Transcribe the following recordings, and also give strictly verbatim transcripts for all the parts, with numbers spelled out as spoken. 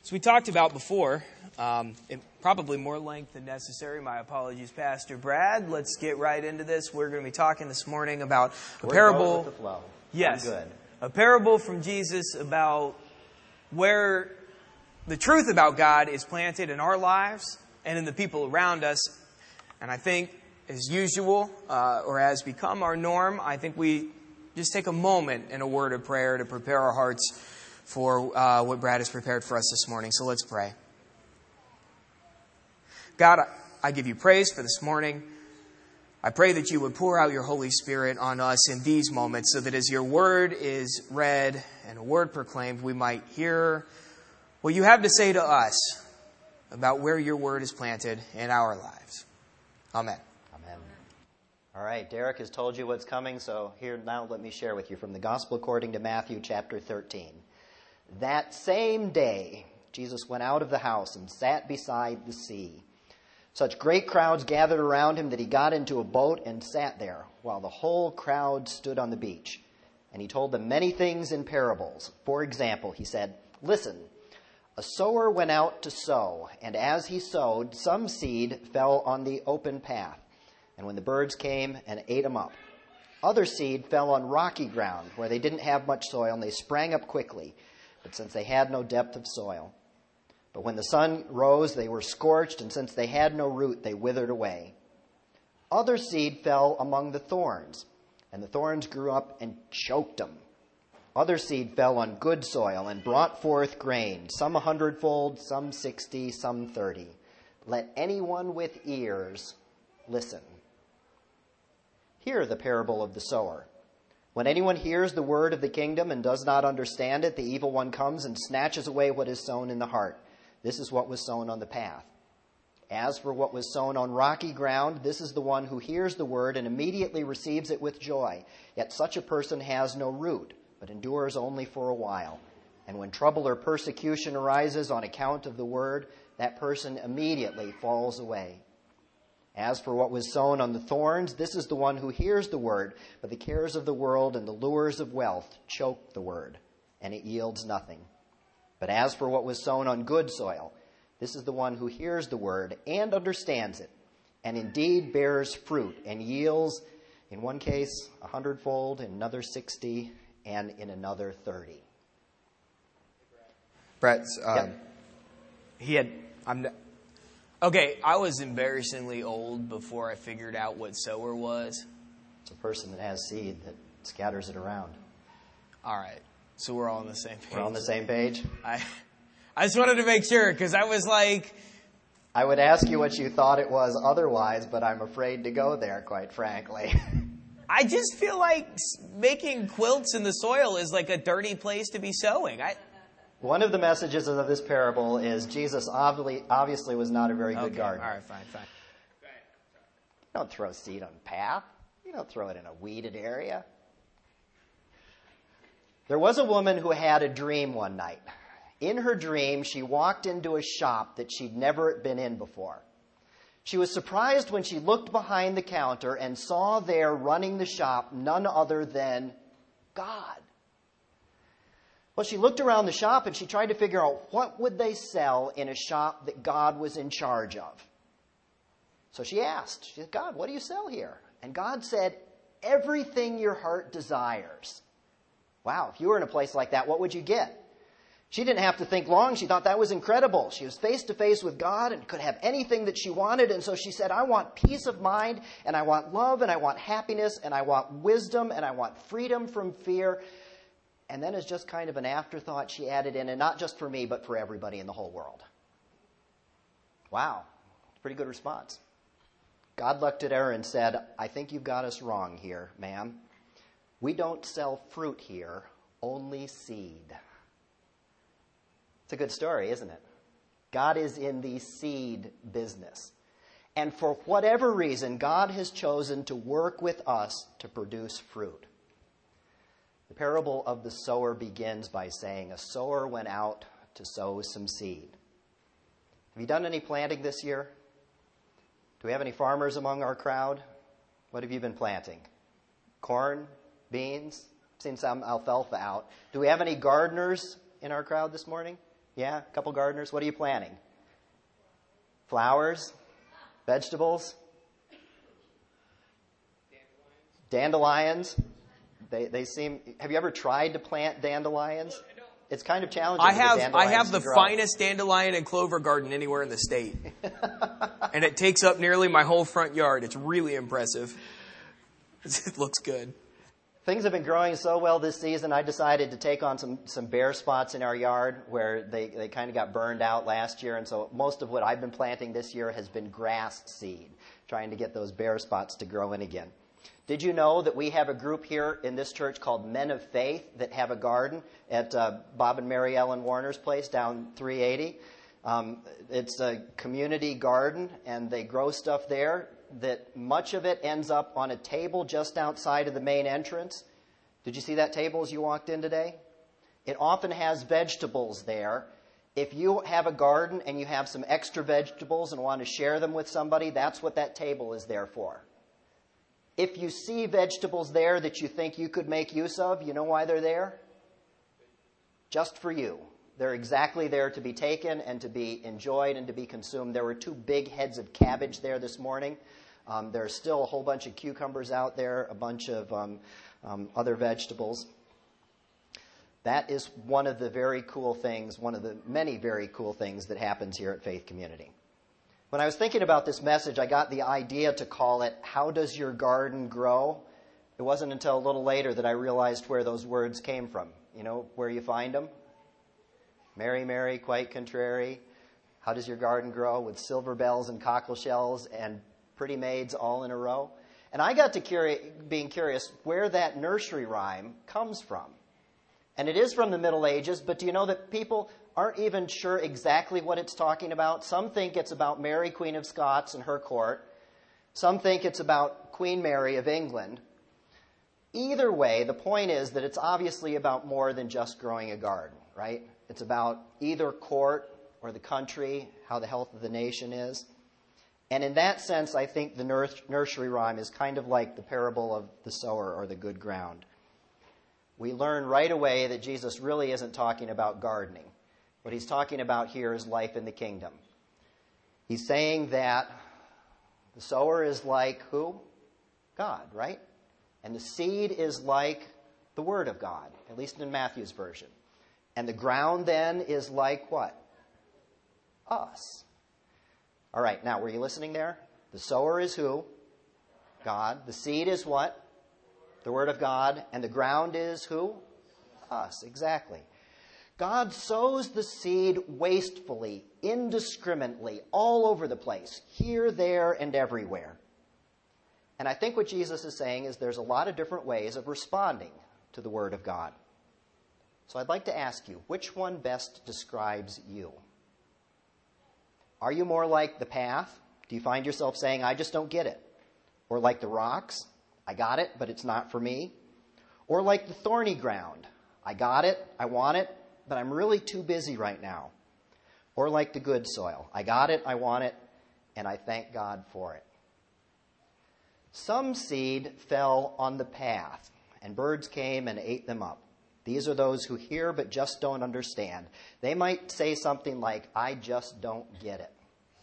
As we talked about before, um, in probably more length than necessary. My apologies, Pastor Brad. Let's get right into this. We're going to be talking this morning about a We're parable. With the flow. Yes, I'm good. A parable from Jesus about where the truth about God is planted in our lives and in the people around us. And I think, as usual, uh, or as become our norm, I think we just take a moment in a word of prayer to prepare our hearts for uh, what Brad has prepared for us this morning. So let's pray. God, I give you praise for this morning. I pray that you would pour out your Holy Spirit on us in these moments so that as your word is read and a word proclaimed, we might hear what you have to say to us about where your word is planted in our lives. Amen. Amen. All right, Derek has told you what's coming, so here now let me share with you from the Gospel according to Matthew chapter thirteen. That same day, Jesus went out of the house and sat beside the sea. Such great crowds gathered around him that he got into a boat and sat there, while the whole crowd stood on the beach. And he told them many things in parables. For example, he said, "Listen, a sower went out to sow, and as he sowed, some seed fell on the open path, and when the birds came and ate them up. Other seed fell on rocky ground, where they didn't have much soil, and they sprang up quickly, but since they had no depth of soil. But when the sun rose, they were scorched, and since they had no root, they withered away. Other seed fell among the thorns, and the thorns grew up and choked them. Other seed fell on good soil and brought forth grain, some a hundredfold, some sixty, some thirty. Let anyone with ears listen." Hear the parable of the sower. When anyone hears the word of the kingdom and does not understand it, the evil one comes and snatches away what is sown in the heart. This is what was sown on the path. As for what was sown on rocky ground, this is the one who hears the word and immediately receives it with joy. Yet such a person has no root, but endures only for a while. And when trouble or persecution arises on account of the word, that person immediately falls away. As for what was sown on the thorns, this is the one who hears the word, but the cares of the world and the lures of wealth choke the word, and it yields nothing. But as for what was sown on good soil, this is the one who hears the word and understands it, and indeed bears fruit and yields, in one case, a hundredfold, in another sixty, and in another thirty. Brett's, um, Yep. he had, I'm, okay, I was embarrassingly old before I figured out what sower was. It's a person that has seed that scatters it around. All right, so we're all on the same page. We're on the same page? I, I just wanted to make sure, because I was like... I would ask you what you thought it was otherwise, but I'm afraid to go there, quite frankly. I just feel like making quilts in the soil is like a dirty place to be sowing. I, One of the messages of this parable is Jesus obviously, obviously was not a very good okay, gardener. all right, fine, fine. You don't throw seed on a path. You don't throw it in a weeded area. There was a woman who had a dream one night. In her dream, she walked into a shop that she'd never been in before. She was surprised when she looked behind the counter and saw there running the shop none other than God. Well, she looked around the shop and she tried to figure out what would they sell in a shop that God was in charge of. So she asked, she said, "God, what do you sell here?" And God said, "Everything your heart desires." Wow, if you were in a place like that, what would you get? She didn't have to think long. She thought that was incredible. She was face to face with God and could have anything that she wanted. And so she said, "I want peace of mind, and I want love, and I want happiness, and I want wisdom, and I want freedom from fear." And then as just kind of an afterthought, she added in, "and not just for me, but for everybody in the whole world." Wow, pretty good response. God looked at her and said, "I think you've got us wrong here, ma'am. We don't sell fruit here, only seed." It's a good story, isn't it? God is in the seed business. And for whatever reason, God has chosen to work with us to produce fruit. The parable of the sower begins by saying, a sower went out to sow some seed. Have you done any planting this year? Do we have any farmers among our crowd? What have you been planting? Corn? Beans? I've seen some alfalfa out. Do we have any gardeners in our crowd this morning? Yeah, a couple gardeners. What are you planting? Flowers? Vegetables? Dandelions? They they seem. Have you ever tried to plant dandelions? It's kind of challenging. I to get have I dandelions have to the grow. finest dandelion and clover garden anywhere in the state, and it takes up nearly my whole front yard. It's really impressive. It looks good. Things have been growing so well this season, I decided to take on some, some bare spots in our yard where they, they kind of got burned out last year. And so most of what I've been planting this year has been grass seed, trying to get those bare spots to grow in again. Did you know that we have a group here in this church called Men of Faith that have a garden at uh, Bob and Mary Ellen Warner's place down three eighty? Um, it's a community garden, and they grow stuff there that much of it ends up on a table just outside of the main entrance. Did you see that table as you walked in today? It often has vegetables there. If you have a garden and you have some extra vegetables and want to share them with somebody, that's what that table is there for. If you see vegetables there that you think you could make use of, you know why they're there? Just for you. They're exactly there to be taken and to be enjoyed and to be consumed. There were two big heads of cabbage there this morning. Um, there's still a whole bunch of cucumbers out there, a bunch of um, um, other vegetables. That is one of the very cool things, one of the many very cool things that happens here at Faith Community. When I was thinking about this message, I got the idea to call it, How Does Your Garden Grow? It wasn't until a little later that I realized where those words came from. You know where you find them? Mary, Mary, quite contrary. How does your garden grow? With silver bells and cockle shells and pretty maids all in a row. And I got to curi- being curious where that nursery rhyme comes from. And it is from the Middle Ages, but do you know that people aren't even sure exactly what it's talking about? Some think it's about Mary, Queen of Scots and her court. Some think it's about Queen Mary of England. Either way, the point is that it's obviously about more than just growing a garden, right? It's about either court or the country, how the health of the nation is. And in that sense, I think the nursery rhyme is kind of like the parable of the sower or the good ground. We learn right away that Jesus really isn't talking about gardening. What he's talking about here is life in the kingdom. He's saying that the sower is like who? God, right? And the seed is like the Word of God, at least in Matthew's version. And the ground then is like what? Us. All right, now, were you listening there? The sower is who? God. The seed is what? The Word of God. And the ground is who? Us, exactly. God sows the seed wastefully, indiscriminately, all over the place, here, there, and everywhere. And I think what Jesus is saying is there's a lot of different ways of responding to the Word of God. So I'd like to ask you, which one best describes you? Are you more like the path? Do you find yourself saying, I just don't get it? Or like the rocks? I got it, but it's not for me. Or like the thorny ground? I got it, I want it, but I'm really too busy right now. Or like the good soil? I got it, I want it, and I thank God for it. Some seed fell on the path, and birds came and ate them up. These are those who hear but just don't understand. They might say something like, I just don't get it.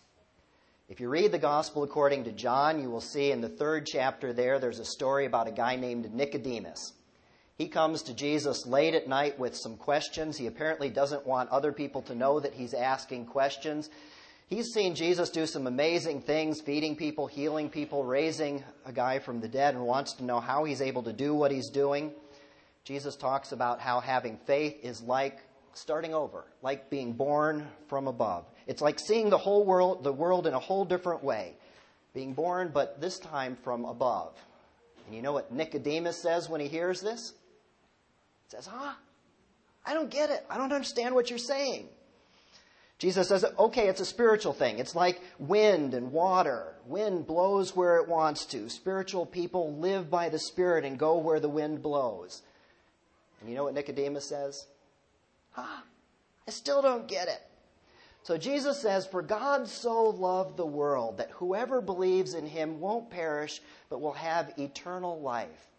If you read the Gospel according to John, you will see in the third chapter there, there's a story about a guy named Nicodemus. He comes to Jesus late at night with some questions. He apparently doesn't want other people to know that he's asking questions. He's seen Jesus do some amazing things, feeding people, healing people, raising a guy from the dead, and wants to know how he's able to do what he's doing. Jesus talks about how having faith is like starting over, like being born from above. It's like seeing the whole world, the world in a whole different way. Being born, but this time from above. And you know what Nicodemus says when he hears this? He says, huh? I don't get it. I don't understand what you're saying. Jesus says, okay, it's a spiritual thing. It's like wind and water. Wind blows where it wants to. Spiritual people live by the Spirit and go where the wind blows. And you know what Nicodemus says? Ah, I still don't get it. So Jesus says, for God so loved the world that whoever believes in him won't perish, but will have eternal life.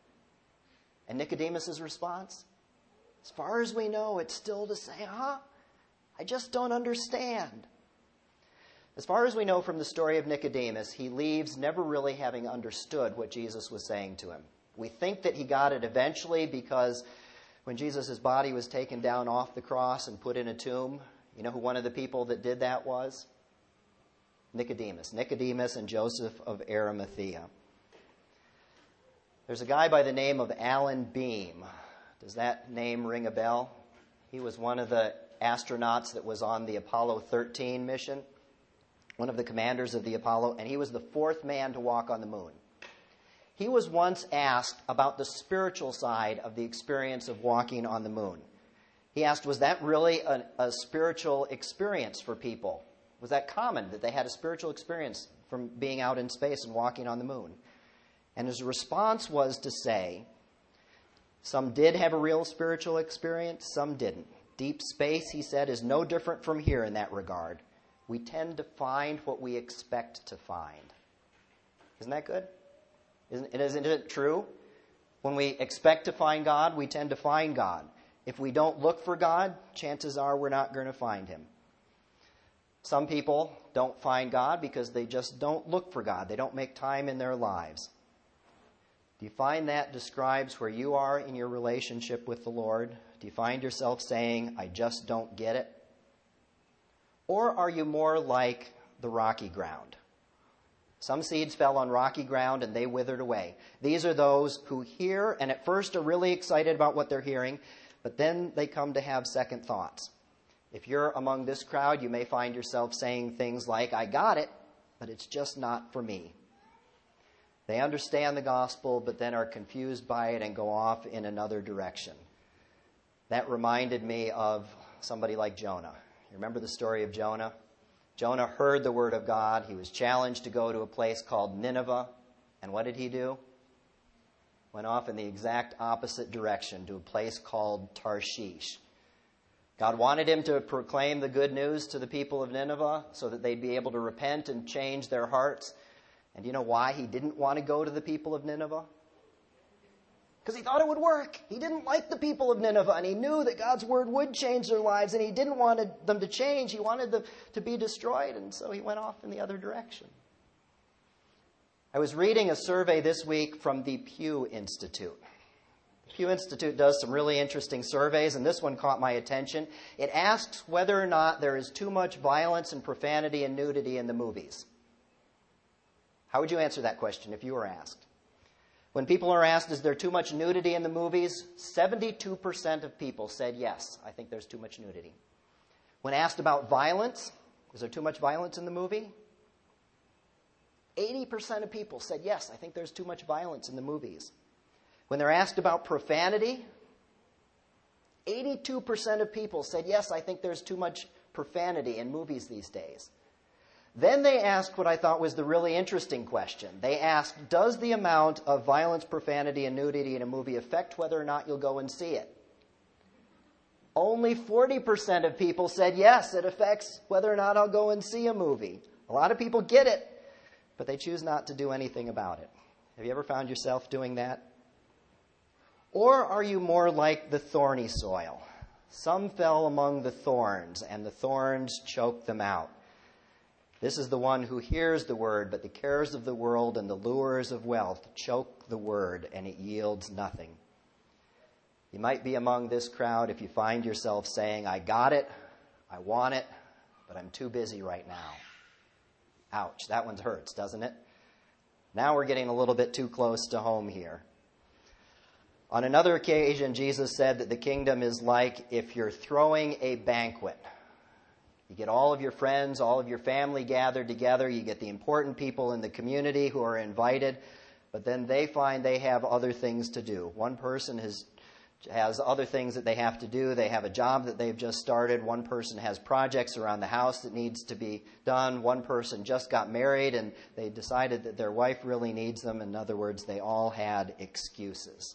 And Nicodemus' response? As far as we know, it's still to say, huh? I just don't understand. As far as we know from the story of Nicodemus, he leaves never really having understood what Jesus was saying to him. We think that he got it eventually because when Jesus' body was taken down off the cross and put in a tomb, you know who one of the people that did that was? Nicodemus. Nicodemus and Joseph of Arimathea. There's a guy by the name of Alan Beam. Does that name ring a bell? He was one of the astronauts that was on the Apollo thirteen mission, one of the commanders of the Apollo, and he was the fourth man to walk on the moon. He was once asked about the spiritual side of the experience of walking on the moon. He asked, was that really a, a spiritual experience for people? Was that common, that they had a spiritual experience from being out in space and walking on the moon? And his response was to say, some did have a real spiritual experience, some didn't. Deep space, he said, is no different from here in that regard. We tend to find what we expect to find. Isn't that good? Isn't, isn't it true? When we expect to find God, we tend to find God. If we don't look for God, chances are we're not going to find him. Some people don't find God because they just don't look for God. They don't make time in their lives. Do you find that describes where you are in your relationship with the Lord? Do you find yourself saying, I just don't get it? Or are you more like the rocky ground? Some seeds fell on rocky ground and they withered away. These are those who hear and at first are really excited about what they're hearing, but then they come to have second thoughts. If you're among this crowd, you may find yourself saying things like, I got it, but it's just not for me. They understand the gospel, but then are confused by it and go off in another direction. That reminded me of somebody like Jonah. You remember the story of Jonah? Jonah heard the word of God. He was challenged to go to a place called Nineveh. And what did he do? Went off in the exact opposite direction to a place called Tarshish. God wanted him to proclaim the good news to the people of Nineveh so that they'd be able to repent and change their hearts. And do you know why he didn't want to go to the people of Nineveh? Because he thought it would work. He didn't like the people of Nineveh, and he knew that God's word would change their lives, and he didn't want them to change. He wanted them to be destroyed, and so he went off in the other direction. I was reading a survey this week from the Pew Institute. The Pew Institute does some really interesting surveys, and this one caught my attention. It asks whether or not there is too much violence and profanity and nudity in the movies. How would you answer that question if you were asked? When people are asked, is there too much nudity in the movies? seventy-two percent of people said, yes, I think there's too much nudity. When asked about violence, is there too much violence in the movie? eighty percent of people said, yes, I think there's too much violence in the movies. When they're asked about profanity, eighty-two percent of people said, yes, I think there's too much profanity in movies these days. Then they asked what I thought was the really interesting question. They asked, does the amount of violence, profanity, and nudity in a movie affect whether or not you'll go and see it? Only forty percent of people said, yes, it affects whether or not I'll go and see a movie. A lot of people get it, but they choose not to do anything about it. Have you ever found yourself doing that? Or are you more like the thorny soil? Some fell among the thorns, and the thorns choked them out. This is the one who hears the word, but the cares of the world and the lures of wealth choke the word, and it yields nothing. You might be among this crowd if you find yourself saying, I got it, I want it, but I'm too busy right now. Ouch, that one hurts, doesn't it? Now we're getting a little bit too close to home here. On another occasion, Jesus said that the kingdom is like if you're throwing a banquet. You get all of your friends, all of your family gathered together. You get the important people in the community who are invited. But then they find they have other things to do. One person has, has other things that they have to do. They have a job that they've just started. One person has projects around the house that needs to be done. One person just got married and they decided that their wife really needs them. In other words, they all had excuses.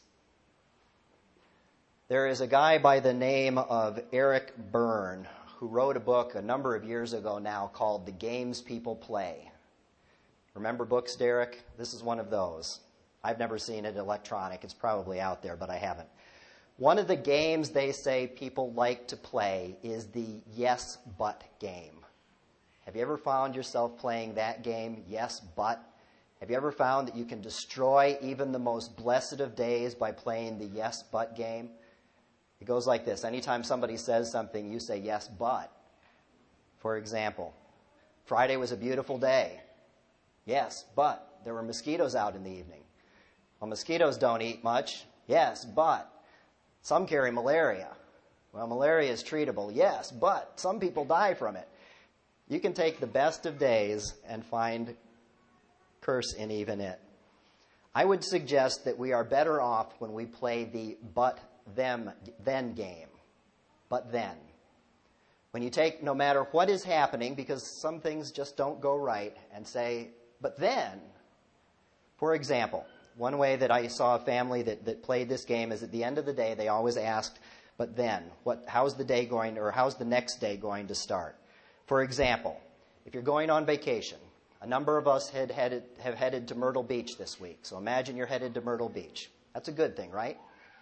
There is a guy by the name of Eric Berne who wrote a book a number of years ago now called The Games People Play. Remember books, Derek? This is one of those. I've never seen it electronic. It's probably out there, but I haven't. One of the games they say people like to play is the yes, but game. Have you ever found yourself playing that game, yes, but? Have you ever found that you can destroy even the most blessed of days by playing the yes, but game? It goes like this. Anytime somebody says something, you say yes, but. For example, Friday was a beautiful day. Yes, but there were mosquitoes out in the evening. Well, mosquitoes don't eat much. Yes, but some carry malaria. Well, malaria is treatable. Yes, but some people die from it. You can take the best of days and find curse in even it. I would suggest that we are better off when we play the but them then game. But then. When you take no matter what is happening, because some things just don't go right, and say, but then. For example, one way that I saw a family that, that played this game is at the end of the day, they always asked, but then, what, how's the day going, or how's the next day going to start? For example, if you're going on vacation, a number of us had headed, have headed to Myrtle Beach this week. So imagine you're headed to Myrtle Beach. That's a good thing, right?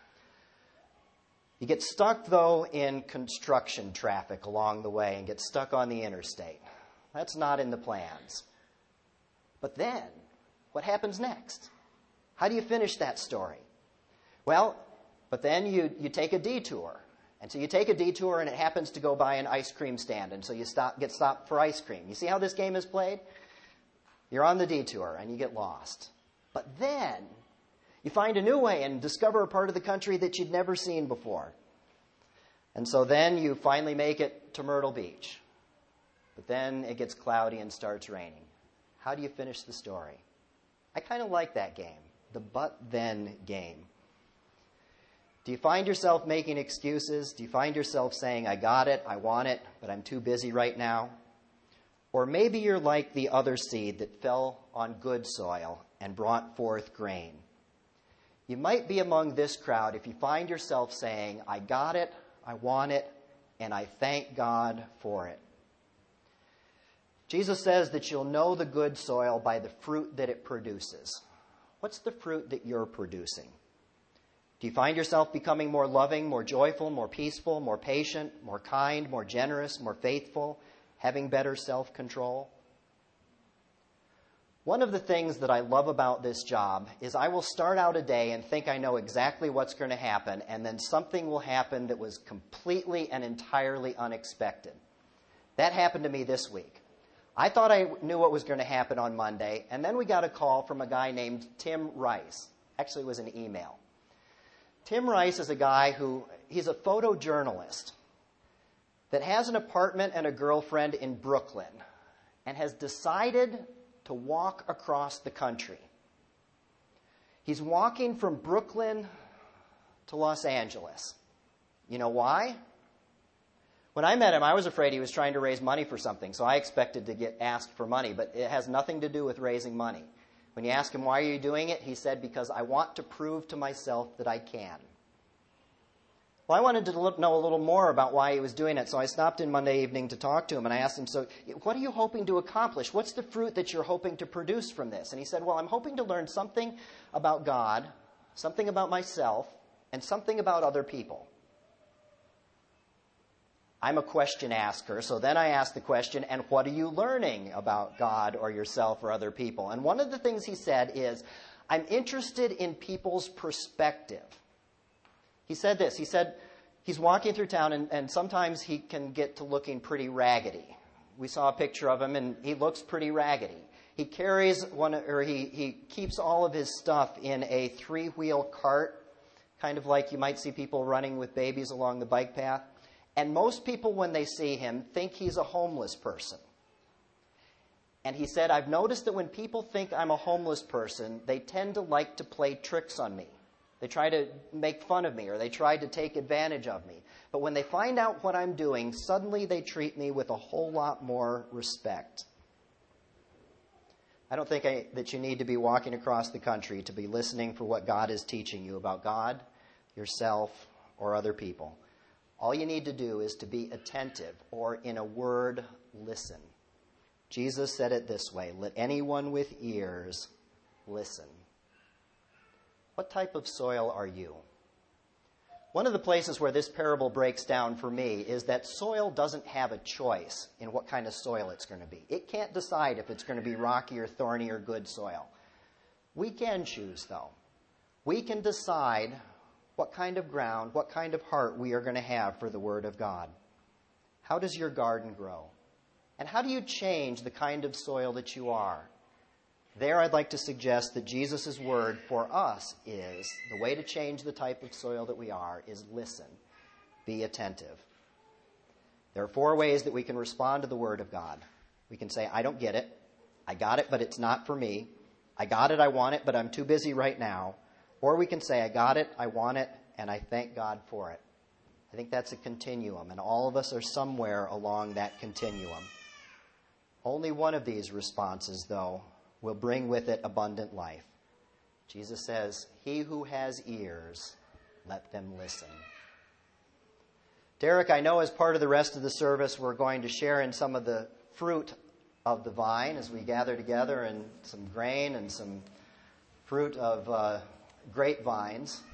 You get stuck, though, in construction traffic along the way and get stuck on the interstate. That's not in the plans. But then, what happens next? How do you finish that story? Well, but then you, you take a detour. And so you take a detour and it happens to go by an ice cream stand. And so you stop, get stopped for ice cream. You see how this game is played? You're on the detour and you get lost. But then you find a new way and discover a part of the country that you'd never seen before. And so then you finally make it to Myrtle Beach. But then it gets cloudy and starts raining. How do you finish the story? I kind of like that game, the but then game. Do you find yourself making excuses? Do you find yourself saying, I got it, I want it, but I'm too busy right now? Or maybe you're like the other seed that fell on good soil and brought forth grain. You might be among this crowd if you find yourself saying, I got it, I want it, and I thank God for it. Jesus says that you'll know the good soil by the fruit that it produces. What's the fruit that you're producing? Do you find yourself becoming more loving, more joyful, more peaceful, more patient, more kind, more generous, more faithful, having better self-control? One of the things that I love about this job is I will start out a day and think I know exactly what's going to happen, and then something will happen that was completely and entirely unexpected. That happened to me this week. I thought I knew what was going to happen on Monday, and then we got a call from a guy named Tim Rice. Actually, it was an email. Tim Rice is a guy who, he's a photojournalist that has an apartment and a girlfriend in Brooklyn and has decided to walk across the country. He's walking from Brooklyn to Los Angeles. You know why? When I met him, I was afraid he was trying to raise money for something, so I expected to get asked for money, but it has nothing to do with raising money. When you ask him, why are you doing it? He said, because I want to prove to myself that I can. Well, I wanted to know a little more about why he was doing it, so I stopped in Monday evening to talk to him, and I asked him, so what are you hoping to accomplish? What's the fruit that you're hoping to produce from this? And he said, well, I'm hoping to learn something about God, something about myself, and something about other people. I'm a question asker, so then I asked the question, and what are you learning about God or yourself or other people? And one of the things he said is, I'm interested in people's perspective. He said this, he said he's walking through town and, and sometimes he can get to looking pretty raggedy. We saw a picture of him and he looks pretty raggedy. He carries one, or he, he keeps all of his stuff in a three-wheel cart, kind of like you might see people running with babies along the bike path. And most people, when they see him, think he's a homeless person. And he said, I've noticed that when people think I'm a homeless person, they tend to like to play tricks on me. They try to make fun of me, or they try to take advantage of me. But when they find out what I'm doing, suddenly they treat me with a whole lot more respect. I don't think I, that you need to be walking across the country to be listening for what God is teaching you about God, yourself, or other people. All you need to do is to be attentive, or in a word, listen. Jesus said it this way, let anyone with ears listen. What type of soil are you? One of the places where this parable breaks down for me is that soil doesn't have a choice in what kind of soil it's going to be. It can't decide if it's going to be rocky or thorny or good soil. We can choose, though. We can decide what kind of ground, what kind of heart we are going to have for the Word of God. How does your garden grow? And how do you change the kind of soil that you are? There, I'd like to suggest that Jesus' word for us is, the way to change the type of soil that we are is listen, be attentive. There are four ways that we can respond to the Word of God. We can say, I don't get it. I got it, but it's not for me. I got it, I want it, but I'm too busy right now. Or we can say, I got it, I want it, and I thank God for it. I think that's a continuum, and all of us are somewhere along that continuum. Only one of these responses, though, will bring with it abundant life. Jesus says, he who has ears, let them listen. Derek, I know as part of the rest of the service, we're going to share in some of the fruit of the vine as we gather together, and some grain and some fruit of uh, grapevines.